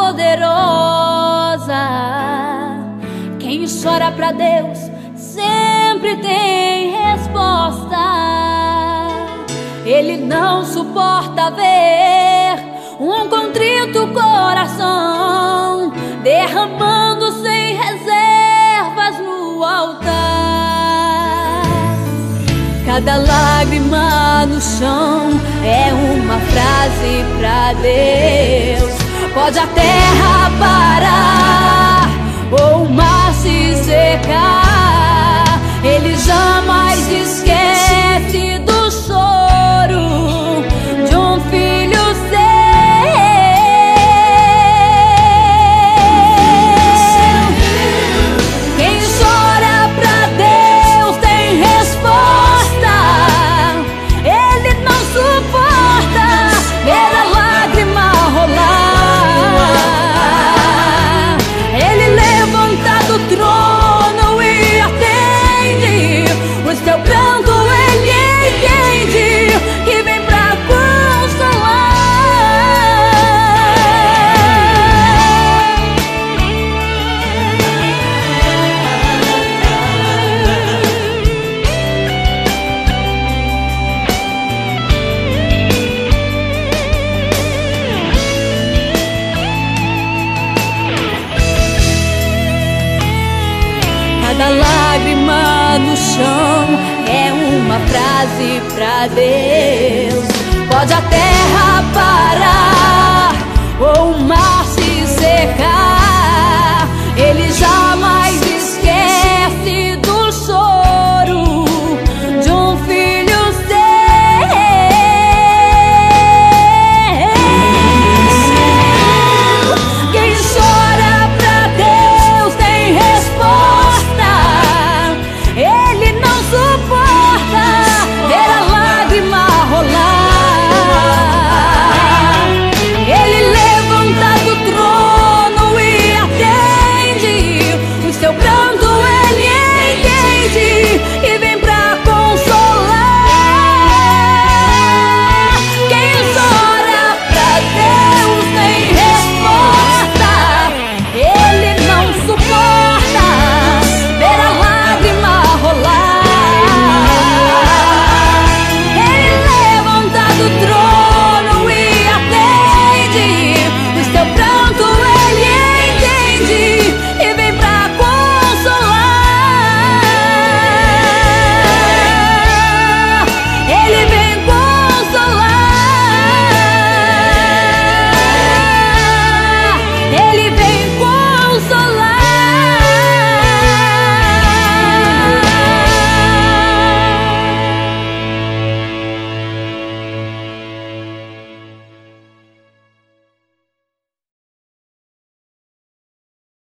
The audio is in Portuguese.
poderosa. Quem chora pra Deus sempre tem resposta. Ele não suporta ver um contrito coração derramando sem reservas no altar. Cada lágrima no chão é uma frase pra Deus. Pode a terra parar ou o mar se secar, Ele jamais esquece do choro de um filho seu. Quem chora pra Deus tem resposta. Ele não suporta ver a lágrima rolar. Ele levanta do trono e atende o seu pranto, Ele entende que vem pra Cada lágrima no chão é uma frase pra Deus. Pode a terra parar ou o mar se secar, Ele jamais